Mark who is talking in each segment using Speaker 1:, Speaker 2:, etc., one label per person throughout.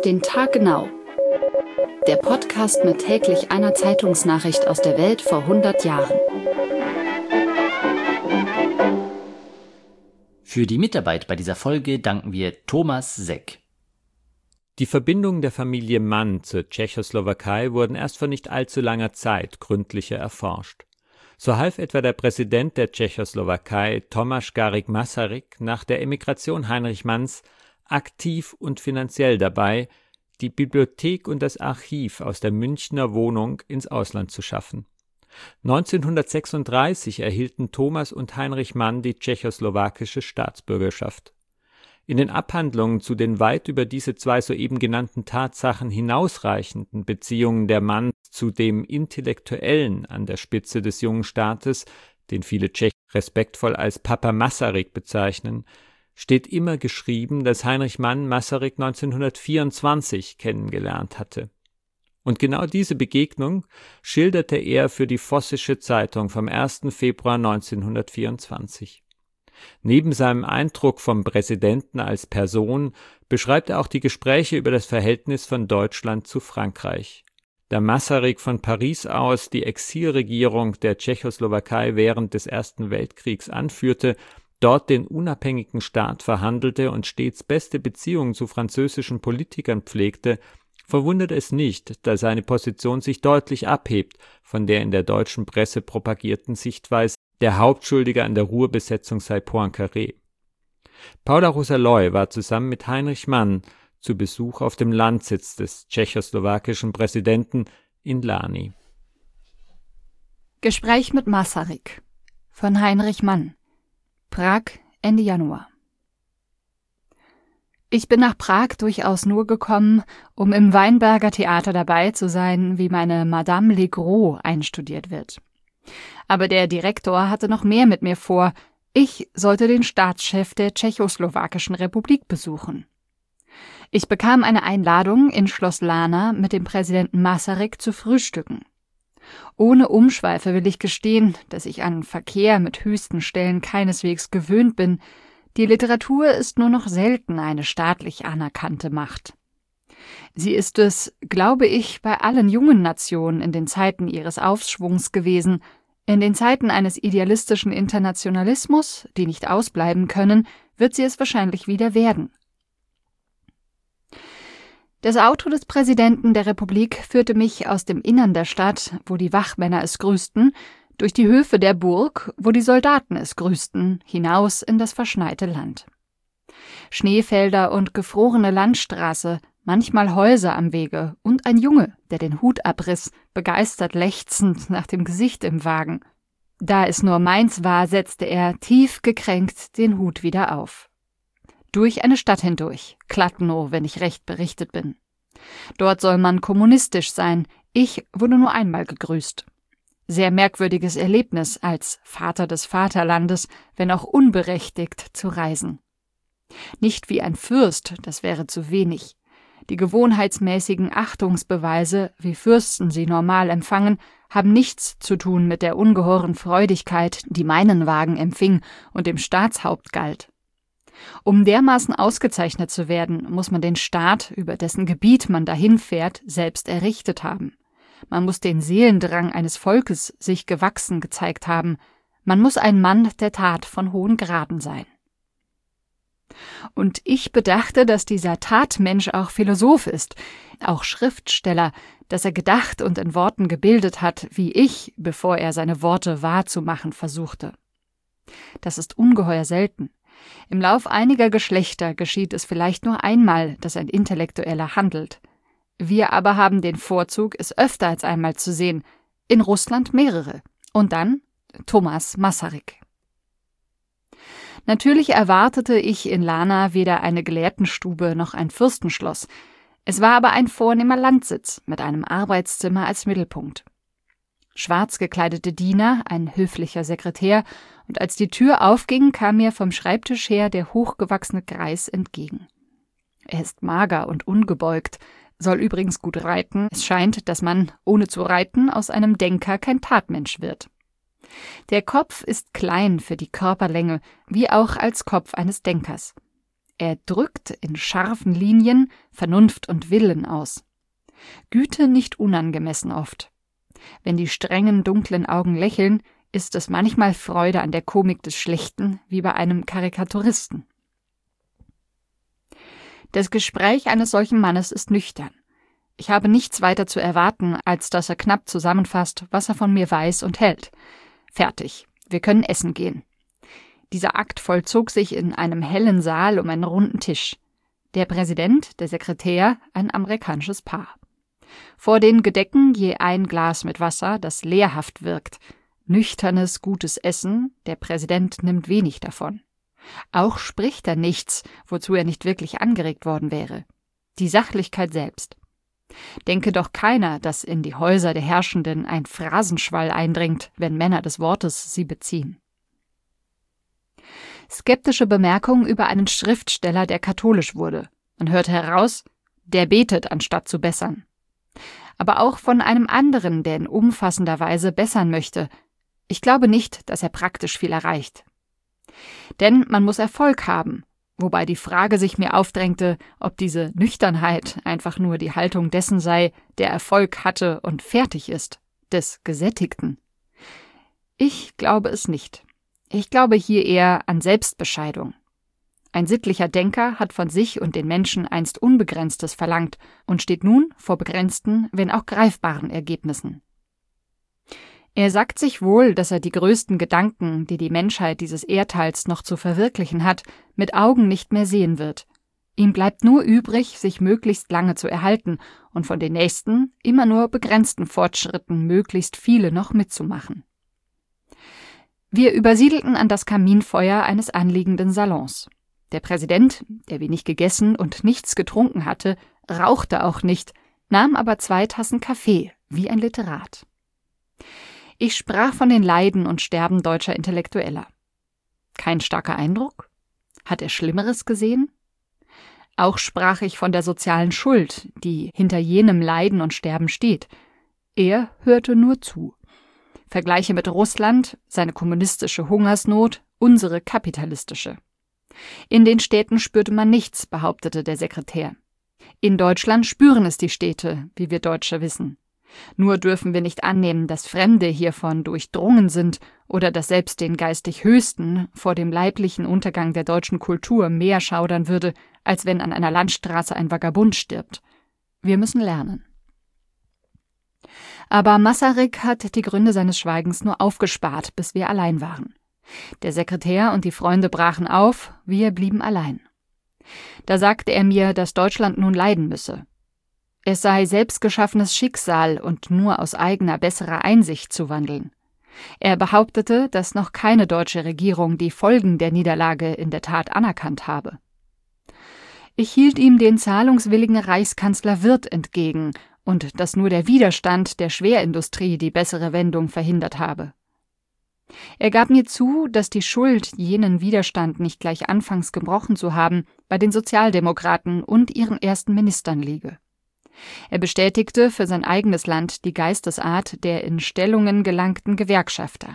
Speaker 1: Auf den Tag genau. Der Podcast mit täglich einer Zeitungsnachricht aus der Welt vor 100 Jahren.
Speaker 2: Für die Mitarbeit bei dieser Folge danken wir Thomas Seck.
Speaker 3: Die Verbindungen der Familie Mann zur Tschechoslowakei wurden erst vor nicht allzu langer Zeit gründlicher erforscht. So half etwa der Präsident der Tschechoslowakei, Tomáš Garrigue Masaryk, nach der Emigration Heinrich Manns aktiv und finanziell dabei, die Bibliothek und das Archiv aus der Münchner Wohnung ins Ausland zu schaffen. 1936 erhielten Thomas und Heinrich Mann die tschechoslowakische Staatsbürgerschaft. In den Abhandlungen zu den weit über diese zwei soeben genannten Tatsachen hinausreichenden Beziehungen der Manns zu dem Intellektuellen an der Spitze des jungen Staates, den viele Tschechen respektvoll als Papa Masaryk bezeichnen, steht immer geschrieben, dass Heinrich Mann Masaryk 1924 kennengelernt hatte. Und genau diese Begegnung schilderte er für die Vossische Zeitung vom 1. Februar 1924. Neben seinem Eindruck vom Präsidenten als Person beschreibt er auch die Gespräche über das Verhältnis von Deutschland zu Frankreich. Da Masaryk von Paris aus die Exilregierung der Tschechoslowakei während des Ersten Weltkriegs anführte, dort den unabhängigen Staat verhandelte und stets beste Beziehungen zu französischen Politikern pflegte, verwundert es nicht, dass seine Position sich deutlich abhebt von der in der deutschen Presse propagierten Sichtweise, der Hauptschuldige an der Ruhrbesetzung sei Poincaré. Paula Rosa-Loy war zusammen mit Heinrich Mann zu Besuch auf dem Landsitz des tschechoslowakischen Präsidenten in Lani.
Speaker 1: Gespräch mit Masaryk von Heinrich Mann. Prag, Ende Januar. Ich bin nach Prag durchaus nur gekommen, um im Weinberger Theater dabei zu sein, wie meine Madame Legros einstudiert wird. Aber der Direktor hatte noch mehr mit mir vor. Ich sollte den Staatschef der Tschechoslowakischen Republik besuchen. Ich bekam eine Einladung, in Schloss Lana mit dem Präsidenten Masaryk zu frühstücken. Ohne Umschweife will ich gestehen, dass ich an Verkehr mit höchsten Stellen keineswegs gewöhnt bin. Die Literatur ist nur noch selten eine staatlich anerkannte Macht. Sie ist es, glaube ich, bei allen jungen Nationen in den Zeiten ihres Aufschwungs gewesen. In den Zeiten eines idealistischen Internationalismus, die nicht ausbleiben können, wird sie es wahrscheinlich wieder werden. Das Auto des Präsidenten der Republik führte mich aus dem Innern der Stadt, wo die Wachmänner es grüßten, durch die Höfe der Burg, wo die Soldaten es grüßten, hinaus in das verschneite Land. Schneefelder und gefrorene Landstraße, manchmal Häuser am Wege und ein Junge, der den Hut abriss, begeistert lechzend nach dem Gesicht im Wagen. Da es nur meins war, setzte er, tief gekränkt, den Hut wieder auf. Durch eine Stadt hindurch, Kladno, wenn ich recht berichtet bin. Dort soll man kommunistisch sein, ich wurde nur einmal gegrüßt. Sehr merkwürdiges Erlebnis, als Vater des Vaterlandes, wenn auch unberechtigt, zu reisen. Nicht wie ein Fürst, das wäre zu wenig. Die gewohnheitsmäßigen Achtungsbeweise, wie Fürsten sie normal empfangen, haben nichts zu tun mit der ungeheuren Freudigkeit, die meinen Wagen empfing und dem Staatshaupt galt. Um dermaßen ausgezeichnet zu werden, muss man den Staat, über dessen Gebiet man dahin fährt, selbst errichtet haben. Man muss den Seelendrang eines Volkes sich gewachsen gezeigt haben. Man muss ein Mann der Tat von hohen Graden sein. Und ich bedachte, dass dieser Tatmensch auch Philosoph ist, auch Schriftsteller, dass er gedacht und in Worten gebildet hat, wie ich, bevor er seine Worte wahrzumachen versuchte. Das ist ungeheuer selten. Im Lauf einiger Geschlechter geschieht es vielleicht nur einmal, dass ein Intellektueller handelt. Wir aber haben den Vorzug, es öfter als einmal zu sehen, in Russland mehrere. Und dann Thomas Masaryk. Natürlich erwartete ich in Lana weder eine Gelehrtenstube noch ein Fürstenschloss. Es war aber ein vornehmer Landsitz mit einem Arbeitszimmer als Mittelpunkt. Schwarz gekleidete Diener, ein höflicher Sekretär, und als die Tür aufging, kam mir vom Schreibtisch her der hochgewachsene Greis entgegen. Er ist mager und ungebeugt, soll übrigens gut reiten. Es scheint, dass man, ohne zu reiten, aus einem Denker kein Tatmensch wird. Der Kopf ist klein für die Körperlänge, wie auch als Kopf eines Denkers. Er drückt in scharfen Linien Vernunft und Willen aus. Güte nicht unangemessen oft. Wenn die strengen, dunklen Augen lächeln, ist es manchmal Freude an der Komik des Schlechten, wie bei einem Karikaturisten. Das Gespräch eines solchen Mannes ist nüchtern. Ich habe nichts weiter zu erwarten, als dass er knapp zusammenfasst, was er von mir weiß und hält. Fertig. Wir können essen gehen. Dieser Akt vollzog sich in einem hellen Saal um einen runden Tisch. Der Präsident, der Sekretär, ein amerikanisches Paar. Vor den Gedecken je ein Glas mit Wasser, das lehrhaft wirkt. Nüchternes, gutes Essen, der Präsident nimmt wenig davon. Auch spricht er nichts, wozu er nicht wirklich angeregt worden wäre. Die Sachlichkeit selbst. Denke doch keiner, dass in die Häuser der Herrschenden ein Phrasenschwall eindringt, wenn Männer des Wortes sie beziehen. Skeptische Bemerkungen über einen Schriftsteller, der katholisch wurde. Man hörte heraus, der betet, anstatt zu bessern. Aber auch von einem anderen, der in umfassender Weise bessern möchte. Ich glaube nicht, dass er praktisch viel erreicht. Denn man muss Erfolg haben, wobei die Frage sich mir aufdrängte, ob diese Nüchternheit einfach nur die Haltung dessen sei, der Erfolg hatte und fertig ist, des Gesättigten. Ich glaube es nicht. Ich glaube hier eher an Selbstbescheidung. Ein sittlicher Denker hat von sich und den Menschen einst Unbegrenztes verlangt und steht nun vor begrenzten, wenn auch greifbaren Ergebnissen. Er sagt sich wohl, dass er die größten Gedanken, die die Menschheit dieses Erdteils noch zu verwirklichen hat, mit Augen nicht mehr sehen wird. Ihm bleibt nur übrig, sich möglichst lange zu erhalten und von den nächsten, immer nur begrenzten Fortschritten möglichst viele noch mitzumachen. Wir übersiedelten an das Kaminfeuer eines anliegenden Salons. Der Präsident, der wenig gegessen und nichts getrunken hatte, rauchte auch nicht, nahm aber 2 Tassen Kaffee, wie ein Literat. Ich sprach von den Leiden und Sterben deutscher Intellektueller. Kein starker Eindruck? Hat er Schlimmeres gesehen? Auch sprach ich von der sozialen Schuld, die hinter jenem Leiden und Sterben steht. Er hörte nur zu. Vergleiche mit Russland, seine kommunistische Hungersnot, unsere kapitalistische. In den Städten spürte man nichts, behauptete der Sekretär. In Deutschland spüren es die Städte, wie wir Deutsche wissen. Nur dürfen wir nicht annehmen, dass Fremde hiervon durchdrungen sind oder dass selbst den geistig Höchsten vor dem leiblichen Untergang der deutschen Kultur mehr schaudern würde, als wenn an einer Landstraße ein Vagabund stirbt. Wir müssen lernen. Aber Masaryk hat die Gründe seines Schweigens nur aufgespart, bis wir allein waren. Der Sekretär und die Freunde brachen auf, wir blieben allein. Da sagte er mir, dass Deutschland nun leiden müsse. Es sei selbstgeschaffenes Schicksal und nur aus eigener besserer Einsicht zu wandeln. Er behauptete, dass noch keine deutsche Regierung die Folgen der Niederlage in der Tat anerkannt habe. Ich hielt ihm den zahlungswilligen Reichskanzler Wirth entgegen und dass nur der Widerstand der Schwerindustrie die bessere Wendung verhindert habe. Er gab mir zu, dass die Schuld, jenen Widerstand nicht gleich anfangs gebrochen zu haben, bei den Sozialdemokraten und ihren ersten Ministern liege. Er bestätigte für sein eigenes Land die Geistesart der in Stellungen gelangten Gewerkschafter.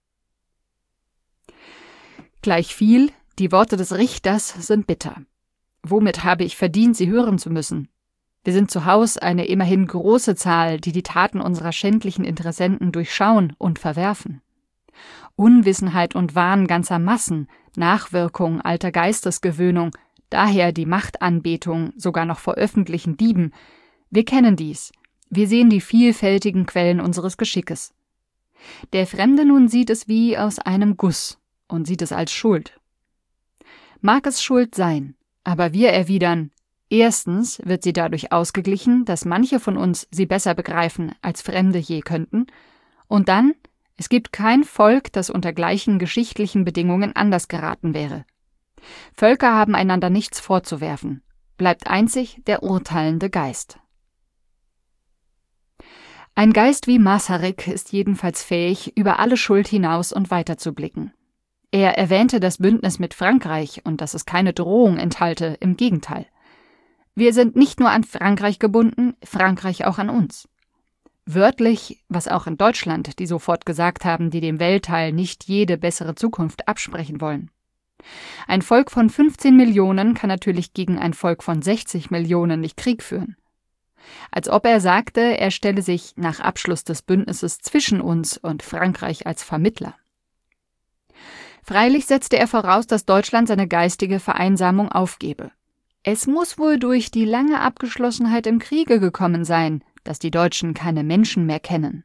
Speaker 1: Gleichviel, die Worte des Richters sind bitter. Womit habe ich verdient, sie hören zu müssen? Wir sind zu Haus eine immerhin große Zahl, die die Taten unserer schändlichen Interessenten durchschauen und verwerfen. Unwissenheit und Wahn ganzer Massen, Nachwirkung alter Geistesgewöhnung, daher die Machtanbetung sogar noch vor öffentlichen Dieben. Wir kennen dies. Wir sehen die vielfältigen Quellen unseres Geschickes. Der Fremde nun sieht es wie aus einem Guss und sieht es als Schuld. Mag es Schuld sein, aber wir erwidern, erstens wird sie dadurch ausgeglichen, dass manche von uns sie besser begreifen, als Fremde je könnten, und dann, es gibt kein Volk, das unter gleichen geschichtlichen Bedingungen anders geraten wäre. Völker haben einander nichts vorzuwerfen, bleibt einzig der urteilende Geist. Ein Geist wie Masaryk ist jedenfalls fähig, über alle Schuld hinaus und weiter zu blicken. Er erwähnte das Bündnis mit Frankreich und dass es keine Drohung enthalte, im Gegenteil. Wir sind nicht nur an Frankreich gebunden, Frankreich auch an uns. Wörtlich, was auch in Deutschland die sofort gesagt haben, die dem Weltteil nicht jede bessere Zukunft absprechen wollen. Ein Volk von 15 Millionen kann natürlich gegen ein Volk von 60 Millionen nicht Krieg führen. Als ob er sagte, er stelle sich nach Abschluss des Bündnisses zwischen uns und Frankreich als Vermittler. Freilich setzte er voraus, dass Deutschland seine geistige Vereinsamung aufgebe. Es muss wohl durch die lange Abgeschlossenheit im Kriege gekommen sein, dass die Deutschen keine Menschen mehr kennen.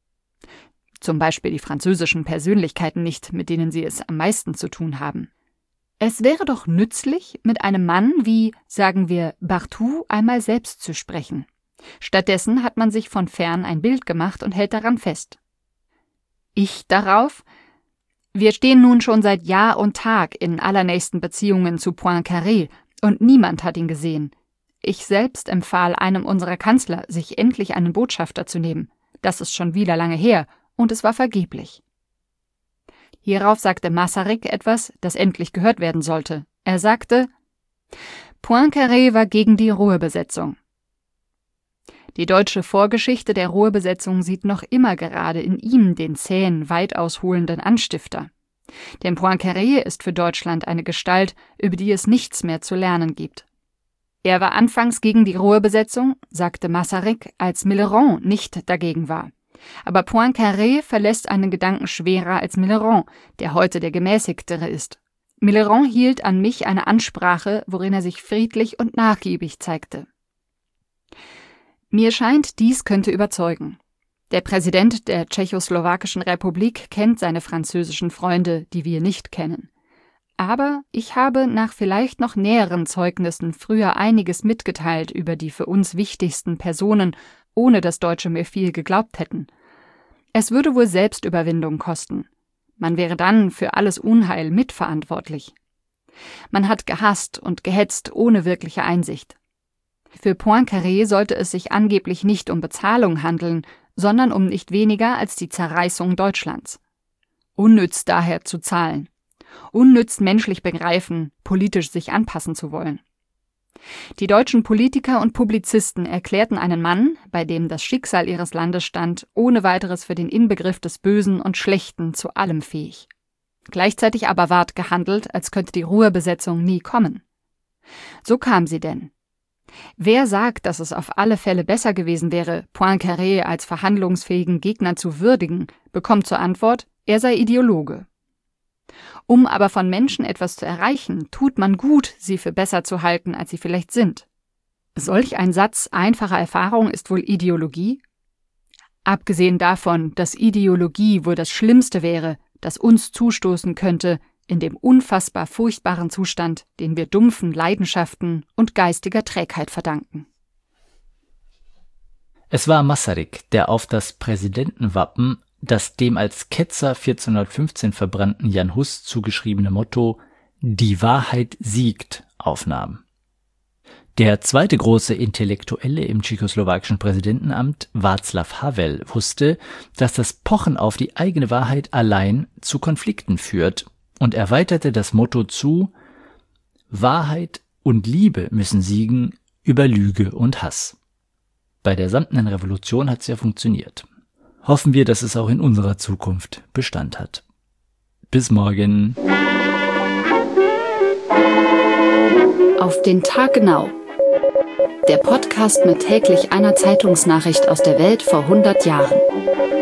Speaker 1: Zum Beispiel die französischen Persönlichkeiten nicht, mit denen sie es am meisten zu tun haben. Es wäre doch nützlich, mit einem Mann wie, sagen wir, Barthou einmal selbst zu sprechen. Stattdessen hat man sich von fern ein Bild gemacht und hält daran fest. Ich darauf: Wir stehen nun schon seit Jahr und Tag in allernächsten Beziehungen zu Poincaré und niemand hat ihn gesehen. Ich selbst empfahl einem unserer Kanzler, sich endlich einen Botschafter zu nehmen. Das ist schon wieder lange her und es war vergeblich. Hierauf sagte Masaryk etwas, das endlich gehört werden sollte. Er sagte: Poincaré war gegen die Ruhrbesetzung. Die deutsche Vorgeschichte der Ruhrbesetzung sieht noch immer gerade in ihm den zähen, weit ausholenden Anstifter. Denn Poincaré ist für Deutschland eine Gestalt, über die es nichts mehr zu lernen gibt. Er war anfangs gegen die Ruhrbesetzung, sagte Masaryk, als Millerand nicht dagegen war. Aber Poincaré verlässt einen Gedanken schwerer als Millerand, der heute der gemäßigtere ist. Millerand hielt an mich eine Ansprache, worin er sich friedlich und nachgiebig zeigte. Mir scheint, dies könnte überzeugen. Der Präsident der Tschechoslowakischen Republik kennt seine französischen Freunde, die wir nicht kennen. Aber ich habe nach vielleicht noch näheren Zeugnissen früher einiges mitgeteilt über die für uns wichtigsten Personen, ohne dass Deutsche mir viel geglaubt hätten. Es würde wohl Selbstüberwindung kosten. Man wäre dann für alles Unheil mitverantwortlich. Man hat gehasst und gehetzt ohne wirkliche Einsicht. Für Poincaré sollte es sich angeblich nicht um Bezahlung handeln, sondern um nicht weniger als die Zerreißung Deutschlands. Unnütz daher zu zahlen. Unnütz menschlich begreifen, politisch sich anpassen zu wollen. Die deutschen Politiker und Publizisten erklärten einen Mann, bei dem das Schicksal ihres Landes stand, ohne weiteres für den Inbegriff des Bösen und Schlechten zu allem fähig. Gleichzeitig aber ward gehandelt, als könnte die Ruhrbesetzung nie kommen. So kam sie denn. Wer sagt, dass es auf alle Fälle besser gewesen wäre, Poincaré als verhandlungsfähigen Gegner zu würdigen, bekommt zur Antwort, er sei Ideologe. Um aber von Menschen etwas zu erreichen, tut man gut, sie für besser zu halten, als sie vielleicht sind. Solch ein Satz einfacher Erfahrung ist wohl Ideologie? Abgesehen davon, dass Ideologie wohl das Schlimmste wäre, das uns zustoßen könnte, in dem unfassbar furchtbaren Zustand, den wir dumpfen Leidenschaften und geistiger Trägheit verdanken.
Speaker 2: Es war Masaryk, der auf das Präsidentenwappen das dem als Ketzer 1415 verbrannten Jan Hus zugeschriebene Motto »Die Wahrheit siegt« aufnahm. Der zweite große Intellektuelle im tschechoslowakischen Präsidentenamt, Václav Havel, wusste, dass das Pochen auf die eigene Wahrheit allein zu Konflikten führt und erweiterte das Motto zu »Wahrheit und Liebe müssen siegen über Lüge und Hass«. Bei der samtenen Revolution hat es ja funktioniert. Hoffen wir, dass es auch in unserer Zukunft Bestand hat. Bis morgen.
Speaker 1: Auf den Tag genau. Der Podcast mit täglich einer Zeitungsnachricht aus der Welt vor 100 Jahren.